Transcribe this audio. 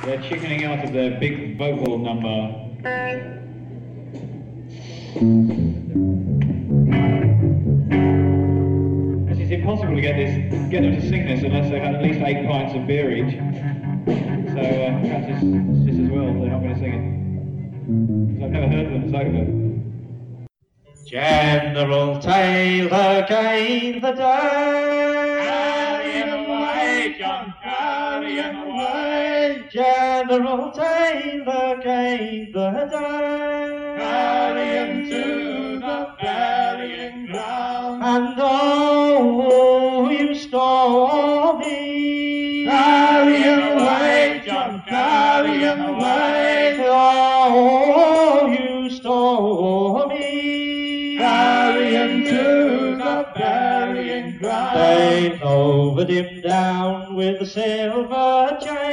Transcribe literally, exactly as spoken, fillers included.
They're chickening out of their big vocal number. It's impossible to get this, get them to sing this unless they've had at least eight pints of beer each. So uh, perhaps it's, it's just as well they're not going to sing it. Because I've never heard them, it's over. General Taylor gave the day. Carry him away, John, carry him away. General Taylor gave the day. Carry him to the burying ground. And oh, you stormy. Carry him away, John, carry him away.